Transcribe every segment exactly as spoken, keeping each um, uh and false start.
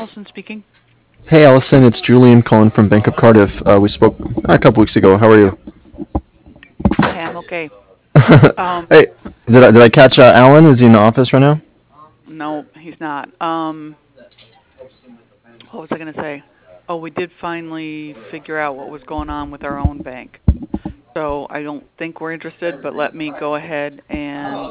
Allison speaking. Hey Allison, it's Julian calling from Bank of Cardiff. Uh, we spoke a couple weeks ago. How are you? Hi, I'm okay. Um, Hey, did I did I catch uh, Alan? Is he in the office right now? no, he's not. Um, what was I going to say? Oh, we did finally figure out what was going on with our own bank. So I don't think we're interested, but let me go ahead and.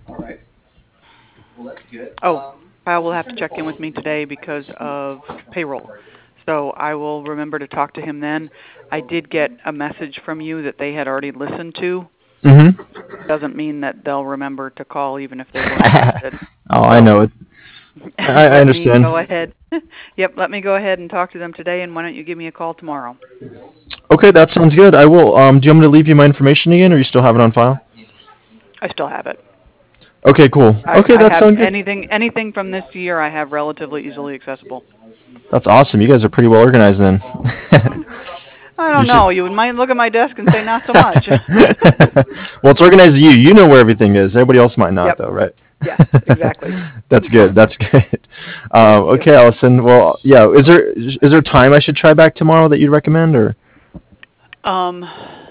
Oh, Kyle will have to check in with me today because of payroll. So I will remember to talk to him then. I did get a message from you that they had already listened to. Mm-hmm. Doesn't mean that they'll remember to call even if they were interested. Oh, I So know it. I, I let me understand. go ahead. Yep, let me go ahead and talk to them today, and why don't you give me a call tomorrow? Okay, that sounds good. I will. Um, do you want me to leave you my information again, or you still have it on file? I still have it. Okay, cool. I, Okay, I that have sounds good. anything anything from this year I have relatively easily accessible. That's awesome. You guys are pretty well organized then. I You don't should. know. You might look at my desk and say not so much. Well, it's organized to you. You know where everything is. Everybody else might not, Yep. though, right? Yes, exactly. That's good. That's good. Um, Thank you. okay, Allison. Well, yeah. Is there is there a time I should try back tomorrow that you'd recommend, or? Um,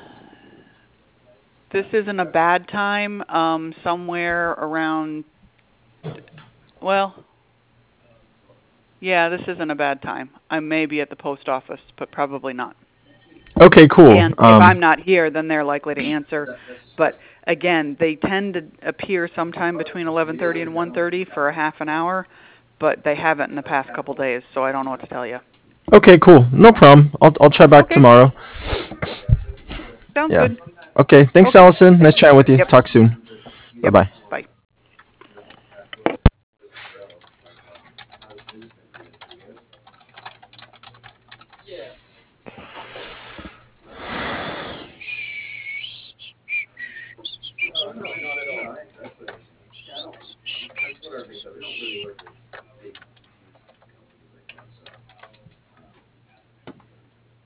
this isn't a bad time. Um, somewhere around. Well, yeah, this isn't a bad time. I may be at the post office, but probably not. Okay, cool. And if Um, I'm not here, then they're likely to answer. But again, they tend to appear sometime between eleven thirty and one thirty for a half an hour, but they haven't in the past couple days, so I don't know what to tell you. okay, cool. No problem. I'll I'll try back Okay, tomorrow. sounds Yeah. good. Okay. Thanks, Okay, Allison. Nice thanks. chatting with you. Yep, Talk soon. Bye yep. bye. Bye.